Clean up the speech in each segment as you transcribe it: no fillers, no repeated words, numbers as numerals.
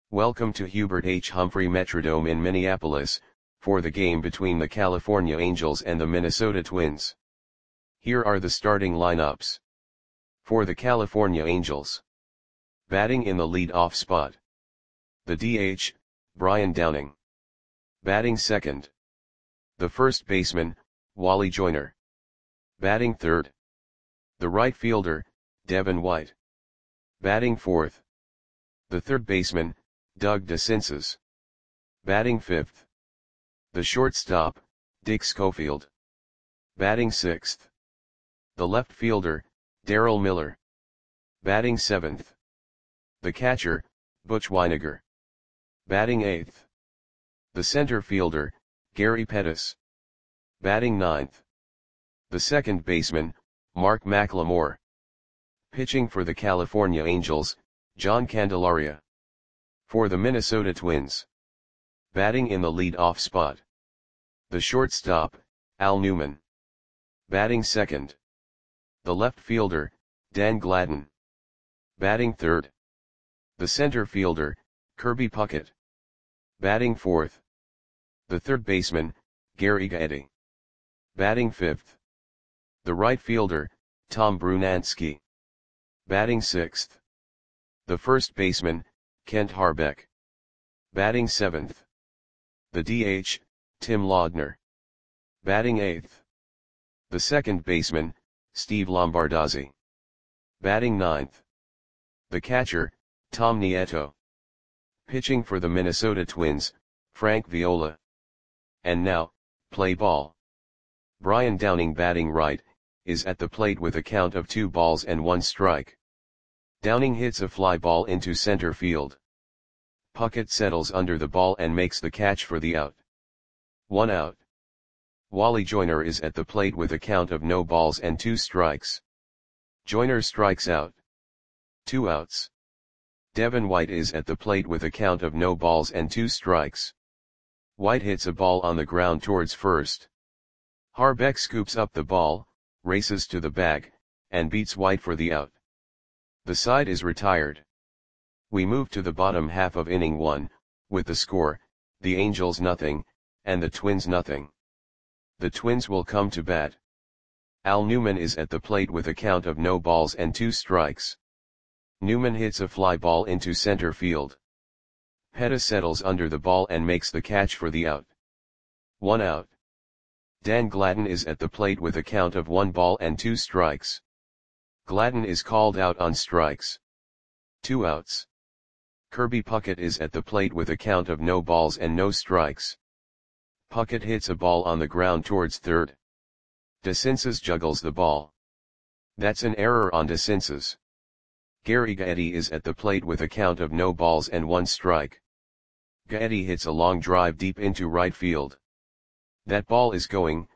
Welcome to Hubert H. Humphrey Metrodome in Minneapolis, for the game between the California Angels and the Minnesota Twins. Here are the starting lineups. For the California Angels. Batting in the lead-off spot. The DH, Brian Downing. Batting second. The first baseman, Wally Joyner. Batting third. The right fielder, Devin White. Batting fourth. The third baseman, Doug DeCinces. Batting fifth. The shortstop, Dick Schofield. Batting sixth. The left fielder, Darrell Miller. Batting seventh. The catcher, Butch Wynegar. Batting eighth. The center fielder, Gary Pettis. Batting ninth. The second baseman, Mark McLemore. Pitching for the California Angels, John Candelaria. For the Minnesota Twins. Batting in the lead-off spot. The shortstop, Al Newman. Batting second. The left fielder, Dan Gladden. Batting third. The center fielder, Kirby Puckett. Batting fourth. The third baseman, Gary Gaetti. Batting fifth. The right fielder, Tom Brunansky. Batting sixth. The first baseman, Kent Harbeck. Batting seventh. The DH, Tim Laudner. Batting eighth. The second baseman, Steve Lombardozzi. Batting ninth. The catcher, Tom Nieto. Pitching for the Minnesota Twins, Frank Viola. And now, play ball. Brian Downing batting right, is at the plate with a count of 2 balls and 1 strike. Downing hits a fly ball into center field. Puckett settles under the ball and makes the catch for the out. 1 out. Wally Joyner is at the plate with a count of no balls and 2 strikes. Joyner strikes out. 2 outs. Devin White is at the plate with a count of no balls and 2 strikes. White hits a ball on the ground towards first. Harbeck scoops up the ball, races to the bag, and beats White for the out. The side is retired. We move to the bottom half of inning 1, with the score, the Angels nothing, and the Twins nothing. The Twins will come to bat. Al Newman is at the plate with a count of no balls and 2 strikes. Newman hits a fly ball into center field. Pettis settles under the ball and makes the catch for the out. 1 out. Dan Gladden is at the plate with a count of 1 ball and 2 strikes. Gladden is called out on strikes. 2 outs. Kirby Puckett is at the plate with a count of no balls and no strikes. Puckett hits a ball on the ground towards third. DeCinces juggles the ball. That's an error on DeCinces. Gary Gaetti is at the plate with a count of no balls and 1 strike. Gaetti hits a long drive deep into right field. That ball is gone.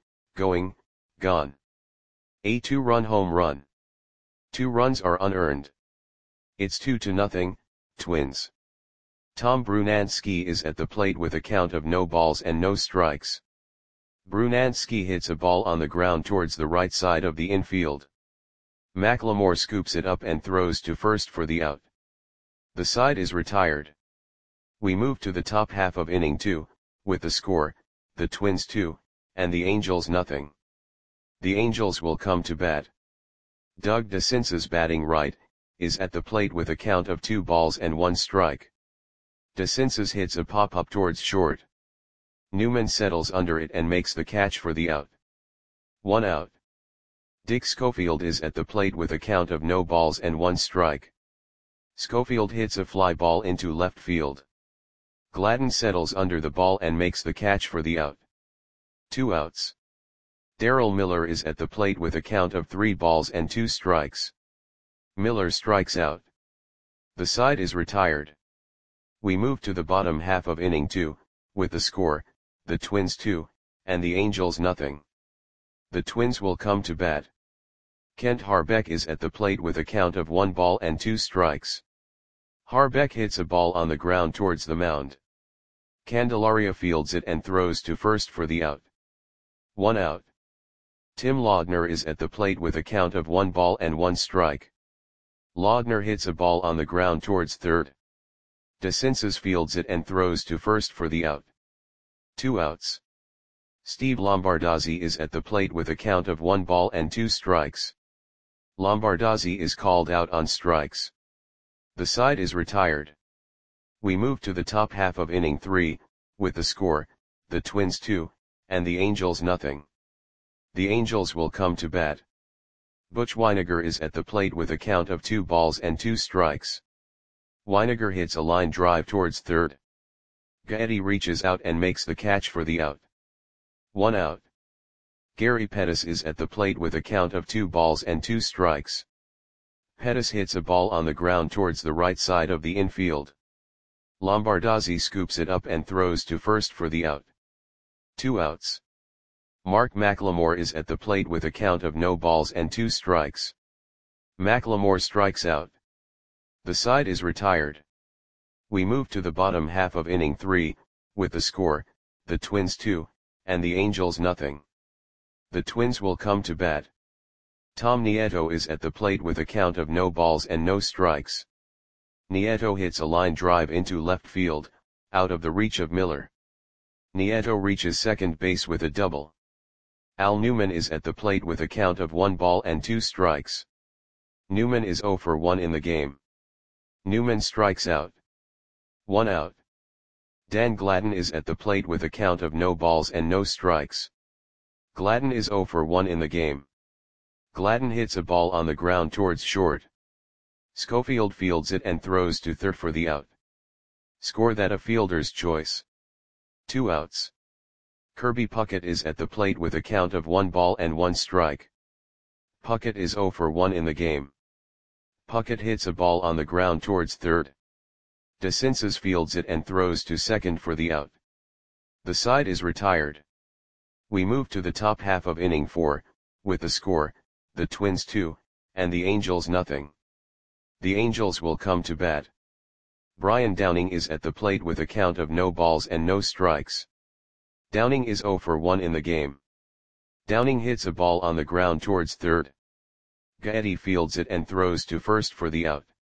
A 2-run home run. 2 runs are unearned. It's 2-0, Twins. Tom Brunansky is at the plate with a count of no balls and no strikes. Brunansky hits a ball on the ground towards the right side of the infield. McLemore scoops it up and throws to first for the out. The side is retired. We move to the top half of inning 2, with the score, the Twins 2, and the Angels nothing. The Angels will come to bat. Doug DeCinces batting right, is at the plate with a count of 2 balls and 1 strike. DeCinces hits a pop-up towards short. Newman settles under it and makes the catch for the out. 1 out. Dick Schofield is at the plate with a count of no balls and 1 strike. Schofield hits a fly ball into left field. Gladden settles under the ball and makes the catch for the out. 2 outs. Darrell Miller is at the plate with a count of 3 balls and 2 strikes. Miller strikes out. The side is retired. We move to the bottom half of inning 2, with the score, the Twins 2, and the Angels nothing. The Twins will come to bat. Kent Harbeck is at the plate with a count of 1 ball and 2 strikes. Harbeck hits a ball on the ground towards the mound. Candelaria fields it and throws to first for the out. 1 out. Tim Laudner is at the plate with a count of 1 ball and 1 strike. Laudner hits a ball on the ground towards third. DeCinces fields it and throws to first for the out. 2 outs. Steve Lombardozzi is at the plate with a count of 1 ball and 2 strikes. Lombardozzi is called out on strikes. The side is retired. We move to the top half of inning 3, with the score, the Twins 2, and the Angels nothing. The Angels will come to bat. Butch Wynegar is at the plate with a count of 2 balls and 2 strikes. Wynegar hits a line drive towards third. Gaetti reaches out and makes the catch for the out. 1 out. Gary Pettis is at the plate with a count of 2 balls and 2 strikes. Pettis hits a ball on the ground towards the right side of the infield. Lombardozzi scoops it up and throws to first for the out. 2 outs. Mark McLemore is at the plate with a count of no balls and 2 strikes. McLemore strikes out. The side is retired. We move to the bottom half of inning 3, with the score, the Twins 2, and the Angels nothing. The Twins will come to bat. Tom Nieto is at the plate with a count of no balls and no strikes. Nieto hits a line drive into left field, out of the reach of Miller. Nieto reaches second base with a double. Al Newman is at the plate with a count of 1 ball and 2 strikes. Newman is 0 for 1 in the game. Newman strikes out. 1 out. Dan Gladden is at the plate with a count of no balls and no strikes. Gladden is 0 for 1 in the game. Gladden hits a ball on the ground towards short. Schofield fields it and throws to third for the out. Score that a fielder's choice. 2 outs. Kirby Puckett is at the plate with a count of 1 ball and 1 strike. Puckett is 0 for 1 in the game. Puckett hits a ball on the ground towards third. DeCinces fields it and throws to second for the out. The side is retired. We move to the top half of inning 4, with the score, the Twins 2, and the Angels nothing. The Angels will come to bat. Brian Downing is at the plate with a count of no balls and no strikes. Downing is 0 for 1 in the game. Downing hits a ball on the ground towards third. Gaetti fields it and throws to first for the out.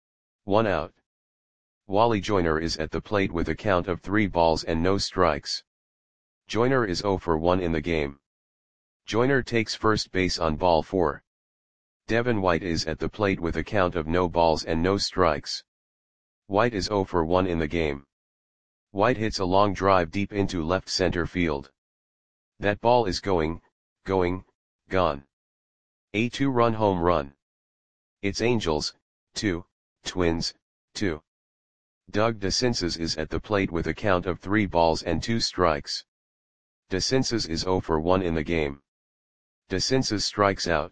1 out. Wally Joyner is at the plate with a count of 3 balls and no strikes. Joyner is 0 for 1 in the game. Joyner takes first base on ball 4. Devin White is at the plate with a count of no balls and no strikes. White is 0 for 1 in the game. White hits a long drive deep into left center field. That ball is gone. A 2-run home run. It's Angels, 2, Twins, 2. Doug DeCinces is at the plate with a count of 3 balls and 2 strikes. DeCinces is 0 for 1 in the game. DeCinces strikes out.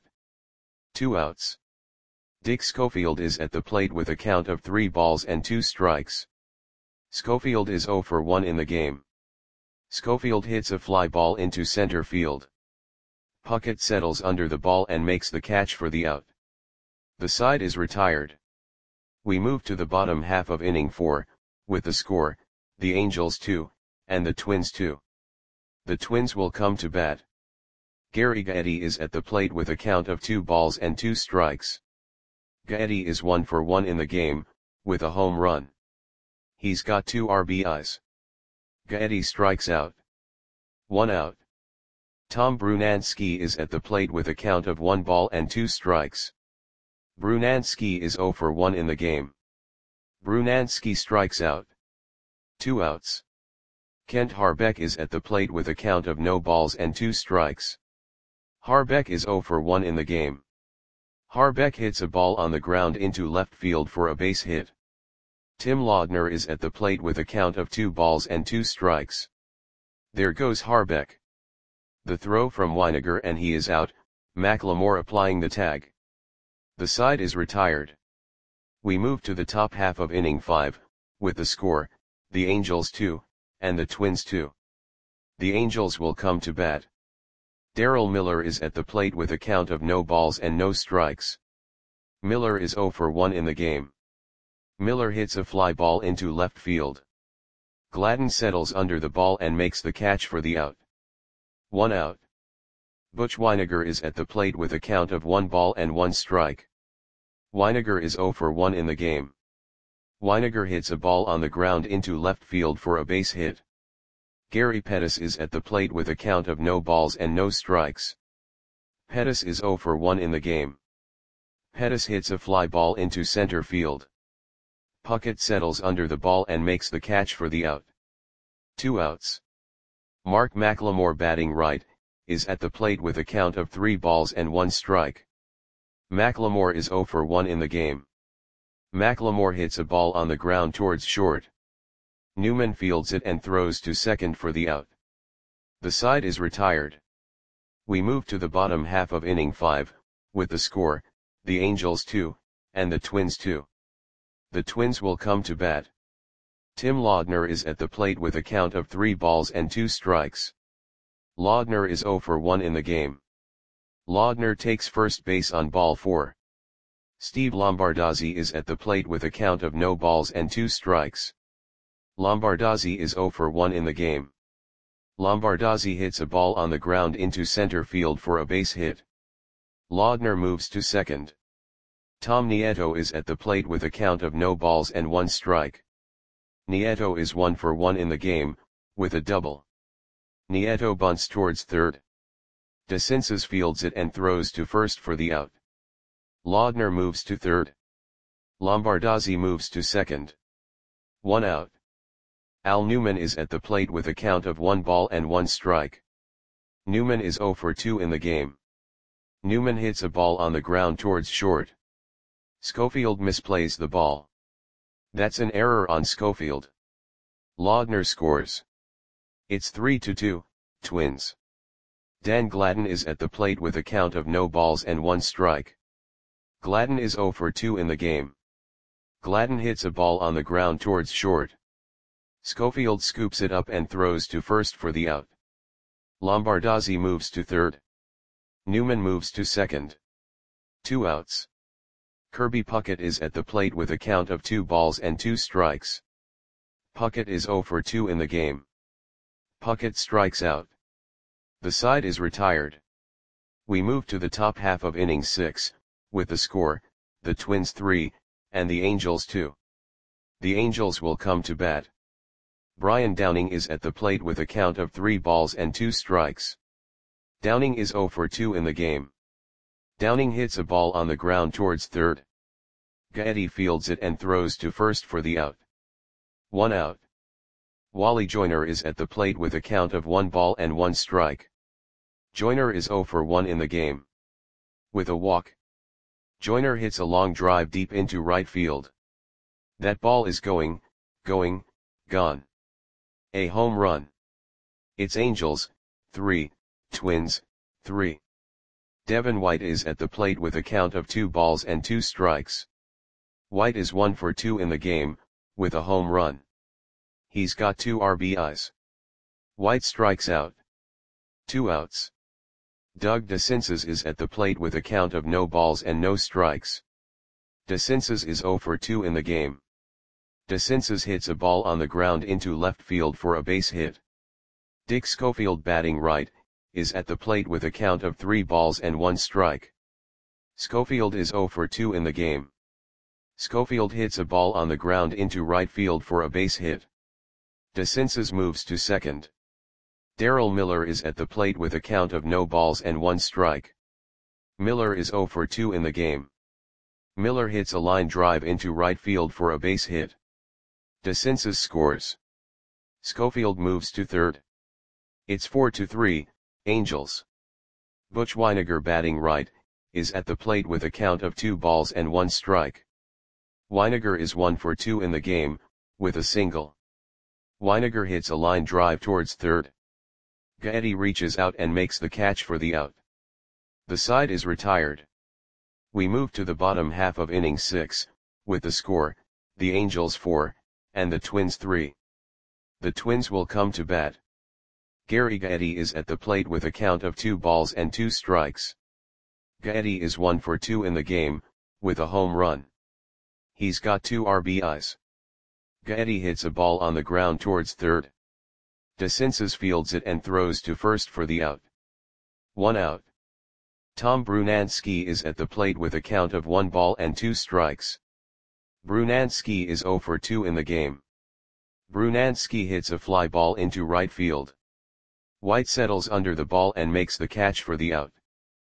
2 outs. Dick Schofield is at the plate with a count of 3 balls and 2 strikes. Schofield is 0 for 1 in the game. Schofield hits a fly ball into center field. Puckett settles under the ball and makes the catch for the out. The side is retired. We move to the bottom half of inning 4, with the score, the Angels 2, and the Twins 2. The Twins will come to bat. Gary Gaetti is at the plate with a count of 2 balls and 2 strikes. Gaetti is 1 for 1 in the game, with a home run. He's got 2 RBIs. Gaetti strikes out. 1 out. Tom Brunansky is at the plate with a count of 1 ball and 2 strikes. Brunansky is 0 for 1 in the game. Brunansky strikes out. 2 outs. Kent Harbeck is at the plate with a count of no balls and 2 strikes. Harbeck is 0 for 1 in the game. Harbeck hits a ball on the ground into left field for a base hit. Tim Laudner is at the plate with a count of 2 balls and 2 strikes. There goes Harbeck. The throw from Wynegar and he is out, McLemore applying the tag. The side is retired. We move to the top half of inning 5, with the score, the Angels 2, and the Twins 2. The Angels will come to bat. Darrell Miller is at the plate with a count of no balls and no strikes. Miller is 0 for 1 in the game. Miller hits a fly ball into left field. Gladden settles under the ball and makes the catch for the out. 1 out. Butch Wynegar is at the plate with a count of 1 ball and 1 strike. Wynegar is 0 for 1 in the game. Weiniger hits a ball on the ground into left field for a base hit. Gary Pettis is at the plate with a count of no balls and no strikes. Pettis is 0 for 1 in the game. Pettis hits a fly ball into center field. Puckett settles under the ball and makes the catch for the out. 2 outs. Mark McLemore, batting right, is at the plate with a count of 3 balls and 1 strike. McLemore is 0 for 1 in the game. McLemore hits a ball on the ground towards short. Newman fields it and throws to second for the out. The side is retired. We move to the bottom half of inning 5, with the score, the Angels 2, and the Twins 2. The Twins will come to bat. Tim Laudner is at the plate with a count of 3 balls and 2 strikes. Laudner is 0 for 1 in the game. Laudner takes first base on ball 4. Steve Lombardozzi is at the plate with a count of no balls and 2 strikes. Lombardozzi is 0 for 1 in the game. Lombardozzi hits a ball on the ground into center field for a base hit. Laudner moves to second. Tom Nieto is at the plate with a count of no balls and 1 strike. Nieto is 1 for 1 in the game, with a double. Nieto bunts towards third. DeCinces fields it and throws to first for the out. Laudner moves to third. Lombardozzi moves to second. 1 out. Al Newman is at the plate with a count of 1 ball and 1 strike. Newman is 0 for 2 in the game. Newman hits a ball on the ground towards short. Schofield misplays the ball. That's an error on Schofield. Laudner scores. It's 3-2, Twins. Dan Gladden is at the plate with a count of no balls and 1 strike. Gladden is 0 for 2 in the game. Gladden hits a ball on the ground towards short. Schofield scoops it up and throws to first for the out. Lombardozzi moves to third. Newman moves to second. 2 outs. Kirby Puckett is at the plate with a count of 2 balls and 2 strikes. Puckett is 0 for 2 in the game. Puckett strikes out. The side is retired. We move to the top half of inning 6, with the score, the Twins 3, and the Angels 2. The Angels will come to bat. Brian Downing is at the plate with a count of 3 balls and 2 strikes. Downing is 0 for 2 in the game. Downing hits a ball on the ground towards third. Gaetti fields it and throws to first for the out. 1 out. Wally Joyner is at the plate with a count of 1 ball and 1 strike. Joyner is 0 for 1 in the game. With a walk, Joyner hits a long drive deep into right field. That ball is gone. A home run. It's Angels, 3, Twins, 3. Devin White is at the plate with a count of 2 balls and 2 strikes. White is 1 for 2 in the game, with a home run. He's got 2 RBIs. White strikes out. 2 outs. Doug DeCinces is at the plate with a count of no balls and no strikes. DeCinces is 0 for 2 in the game. DeCinces hits a ball on the ground into left field for a base hit. Dick Schofield, batting right, is at the plate with a count of 3 balls and 1 strike. Schofield is 0 for 2 in the game. Schofield hits a ball on the ground into right field for a base hit. DeCinces moves to second. Darryl Miller is at the plate with a count of no balls and 1 strike. Miller is 0 for 2 in the game. Miller hits a line drive into right field for a base hit. DeCinces scores. Schofield moves to third. It's 4-3, Angels. Butch Weiniger, batting right, is at the plate with a count of 2 balls and 1 strike. Weiniger is 1 for 2 in the game, with a single. Weiniger hits a line drive towards third. Gaetti reaches out and makes the catch for the out. The side is retired. We move to the bottom half of inning 6, with the score, the Angels 4, and the Twins 3. The Twins will come to bat. Gary Gaetti is at the plate with a count of 2 balls and 2 strikes. Gaetti is 1 for 2 in the game, with a home run. He's got 2 RBIs. Gaetti hits a ball on the ground towards third. DeCinces fields it and throws to first for the out. 1 out. Tom Brunansky is at the plate with a count of 1 ball and 2 strikes. Brunansky is 0 for 2 in the game. Brunansky hits a fly ball into right field. White settles under the ball and makes the catch for the out.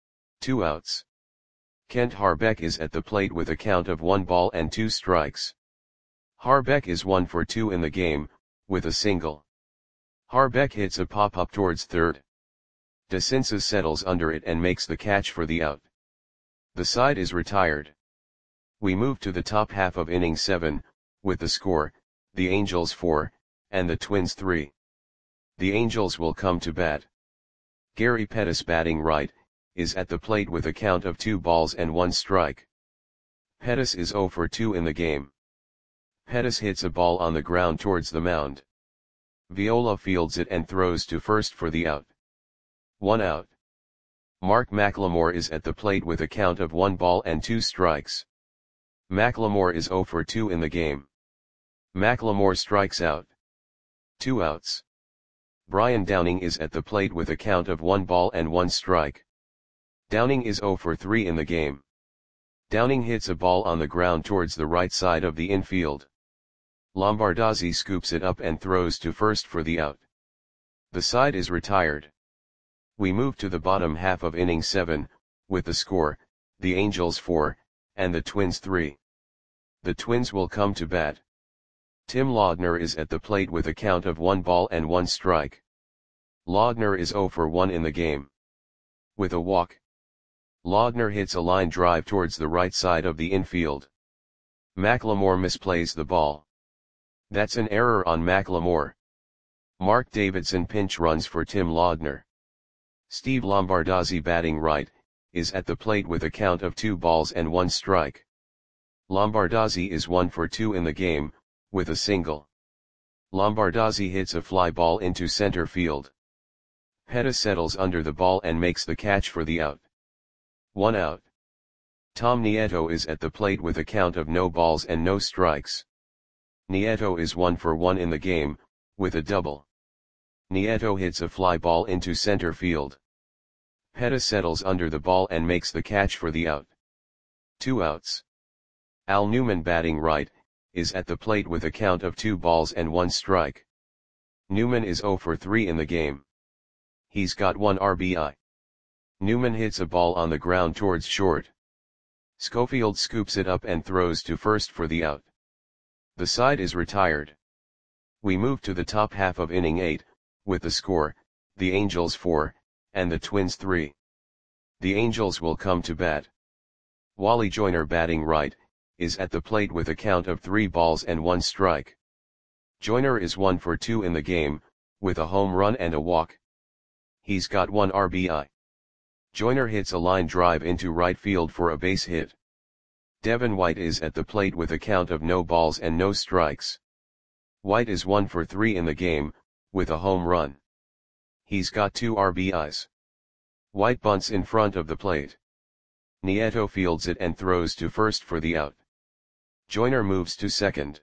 2 outs. Kent Harbeck is at the plate with a count of 1 ball and 2 strikes. Harbeck is 1 for 2 in the game, with a single. Harbeck hits a pop-up towards third. DeCinces settles under it and makes the catch for the out. The side is retired. We move to the top half of inning 7, with the score, the Angels 4, and the Twins 3. The Angels will come to bat. Gary Pettis, batting right, is at the plate with a count of 2 balls and 1 strike. Pettis is 0 for 2 in the game. Pettis hits a ball on the ground towards the mound. Viola fields it and throws to first for the out. 1 out. Mark McLemore is at the plate with a count of 1 ball and 2 strikes. McLemore is 0 for 2 in the game. McLemore strikes out. 2 outs. Brian Downing is at the plate with a count of 1 ball and 1 strike. Downing is 0 for 3 in the game. Downing hits a ball on the ground towards the right side of the infield. Lombardozzi scoops it up and throws to first for the out. The side is retired. We move to the bottom half of inning 7, with the score, the Angels 4, and the Twins 3. The Twins will come to bat. Tim Laudner is at the plate with a count of 1 ball and 1 strike. Laudner is 0 for 1 in the game. With a walk. Laudner hits a line drive towards the right side of the infield. McLemore misplays the ball. That's an error on McLemore. Mark Davidson pinch runs for Tim Laudner. Steve Lombardozzi, batting right, is at the plate with a count of 2 balls and 1 strike. Lombardozzi is 1 for 2 in the game, with a single. Lombardozzi hits a fly ball into center field. Pettis settles under the ball and makes the catch for the out. 1 out. Tom Nieto is at the plate with a count of no balls and no strikes. Nieto is 1 for 1 in the game, with a double. Nieto hits a fly ball into center field. Pettis settles under the ball and makes the catch for the out. 2 outs. Al Newman, batting right, is at the plate with a count of 2 balls and 1 strike. Newman is 0 for 3 in the game. He's got 1 RBI. Newman hits a ball on the ground towards short. Schofield scoops it up and throws to first for the out. The side is retired. We move to the top half of inning 8, with the score, the Angels 4, and the Twins 3. The Angels will come to bat. Wally Joyner, batting right, is at the plate with a count of 3 balls and 1 strike. Joyner is 1 for 2 in the game, with a home run and a walk. He's got 1 RBI. Joyner hits a line drive into right field for a base hit. Devin White is at the plate with a count of no balls and no strikes. White is 1 for 3 in the game, with a home run. He's got 2 RBIs. White bunts in front of the plate. Nieto fields it and throws to first for the out. Joyner moves to second.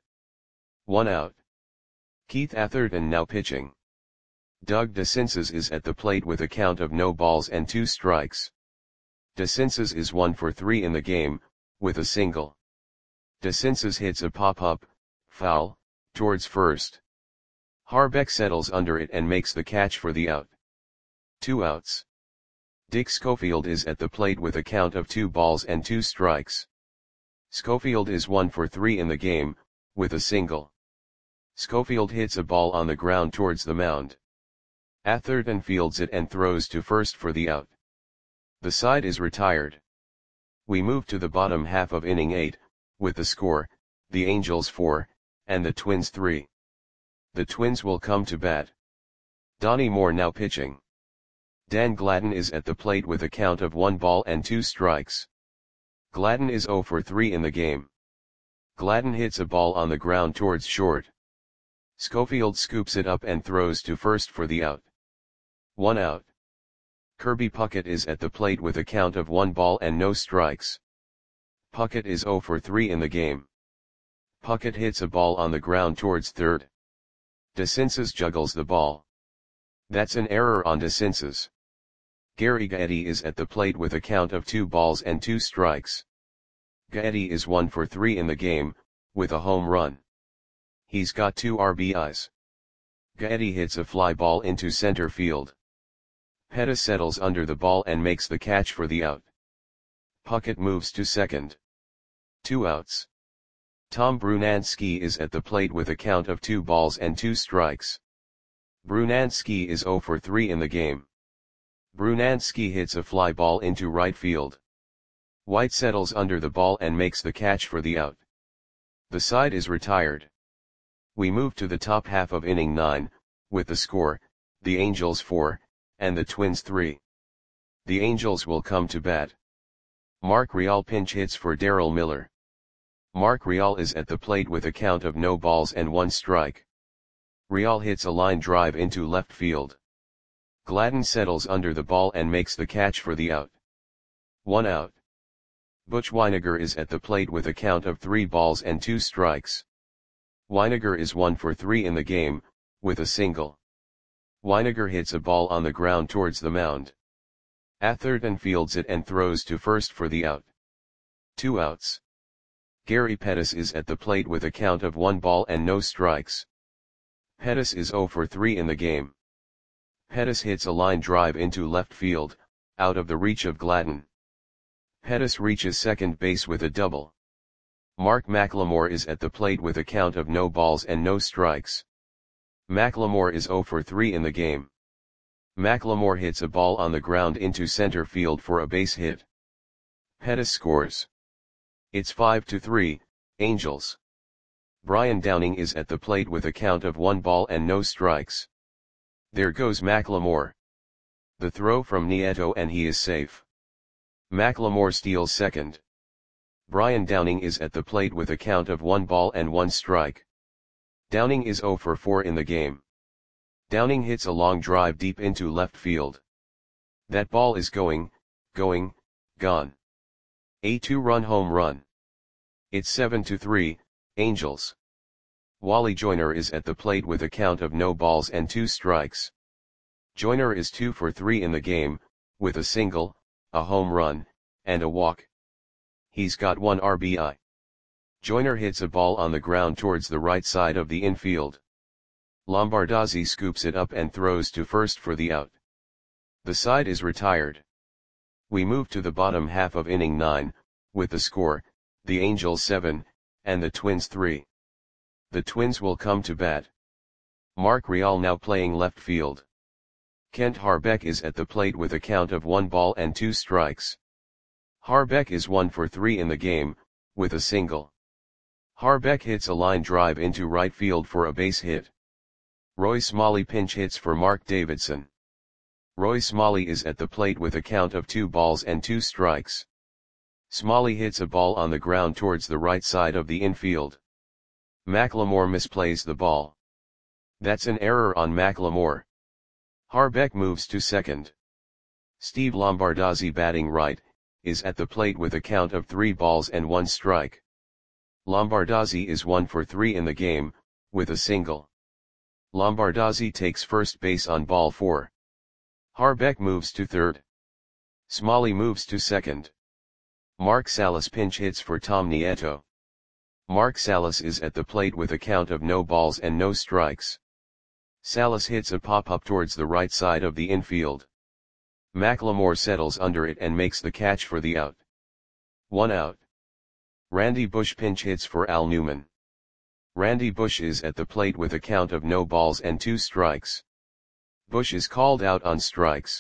1 out. Keith Atherton now pitching. Doug DeCinces is at the plate with a count of no balls and 2 strikes. DeCinces is 1 for 3 in the game, with a single. DeCinces hits a pop-up, foul, towards first. Harbeck settles under it and makes the catch for the out. 2 outs. Dick Schofield is at the plate with a count of 2 balls and 2 strikes. Schofield is 1 for 3 in the game, with a single. Schofield hits a ball on the ground towards the mound. Atherton fields it and throws to first for the out. The side is retired. We move to the bottom half of inning 8, with the score, the Angels 4, and the Twins 3. The Twins will come to bat. Donnie Moore now pitching. Dan Gladden is at the plate with a count of 1 ball and 2 strikes. Gladden is 0 for 3 in the game. Gladden hits a ball on the ground towards short. Schofield scoops it up and throws to first for the out. 1 out. Kirby Puckett is at the plate with a count of 1 ball and no strikes. Puckett is 0 for 3 in the game. Puckett hits a ball on the ground towards third. DeCinces juggles the ball. That's an error on DeCinces. Gary Gaetti is at the plate with a count of 2 balls and 2 strikes. Gaetti is 1 for 3 in the game, with a home run. He's got 2 RBIs. Gaetti hits a fly ball into center field. Pettis settles under the ball and makes the catch for the out. Puckett moves to second. 2 outs. Tom Brunansky is at the plate with a count of 2 balls and 2 strikes. Brunansky is 0 for 3 in the game. Brunansky hits a fly ball into right field. White settles under the ball and makes the catch for the out. The side is retired. We move to the top half of inning 9, with the score, the Angels 4, and the Twins 3. The Angels will come to bat. Mark Real pinch hits for Darryl Miller. Mark Real is at the plate with a count of no balls and 1 strike. Real hits a line drive into left field. Gladden settles under the ball and makes the catch for the out. 1 out. Butch Wynegar is at the plate with a count of 3 balls and 2 strikes. Wynegar is 1 for 3 in the game, with a single. Wynegar hits a ball on the ground towards the mound. Atherton fields it and throws to first for the out. 2 outs. Gary Pettis is at the plate with a count of 1 ball and no strikes. Pettis is 0 for 3 in the game. Pettis hits a line drive into left field, out of the reach of Gladden. Pettis reaches second base with a double. Mark McLemore is at the plate with a count of no balls and no strikes. McLemore is 0 for 3 in the game. McLemore hits a ball on the ground into center field for a base hit. Pettis scores. It's 5-3, Angels. Brian Downing is at the plate with a count of 1 ball and no strikes. There goes McLemore. The throw from Nieto and he is safe. McLemore steals second. Brian Downing is at the plate with a count of 1 ball and 1 strike. Downing is 0 for 4 in the game. Downing hits a long drive deep into left field. That ball is gone. A 2-run home run. It's 7-3, Angels. Wally Joyner is at the plate with a count of no balls and 2 strikes. Joyner is 2 for 3 in the game, with a single, a home run, and a walk. He's got 1 RBI. Joyner hits a ball on the ground towards the right side of the infield. Lombardozzi scoops it up and throws to first for the out. The side is retired. We move to the bottom half of inning 9, with the score, the Angels 7, and the Twins 3. The Twins will come to bat. Mark Real now playing left field. Kent Harbeck is at the plate with a count of 1 ball and 2 strikes. Harbeck is 1 for 3 in the game, with a single. Harbeck hits a line drive into right field for a base hit. Roy Smalley pinch hits for Mark Davidson. Roy Smalley is at the plate with a count of 2 balls and 2 strikes. Smalley hits a ball on the ground towards the right side of the infield. McLemore misplays the ball. That's an error on McLemore. Harbeck moves to second. Steve Lombardozzi, batting right, is at the plate with a count of 3 balls and 1 strike. Lombardozzi is 1 for 3 in the game, with a single. Lombardozzi takes first base on ball 4. Harbeck moves to third. Smalley moves to second. Mark Salas pinch hits for Tom Nieto. Mark Salas is at the plate with a count of no balls and no strikes. Salas hits a pop-up towards the right side of the infield. McLemore settles under it and makes the catch for the out. 1 out. Randy Bush pinch hits for Al Newman. Randy Bush is at the plate with a count of no balls and 2 strikes. Bush is called out on strikes.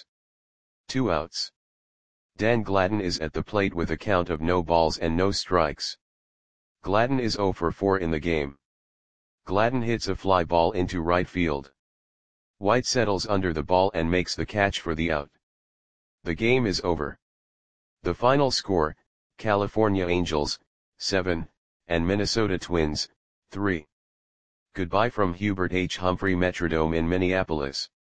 2 outs. Dan Gladden is at the plate with a count of no balls and no strikes. Gladden is 0 for 4 in the game. Gladden hits a fly ball into right field. White settles under the ball and makes the catch for the out. The game is over. The final score, California Angels, 7, and Minnesota Twins, 3. Goodbye from Hubert H. Humphrey Metrodome in Minneapolis.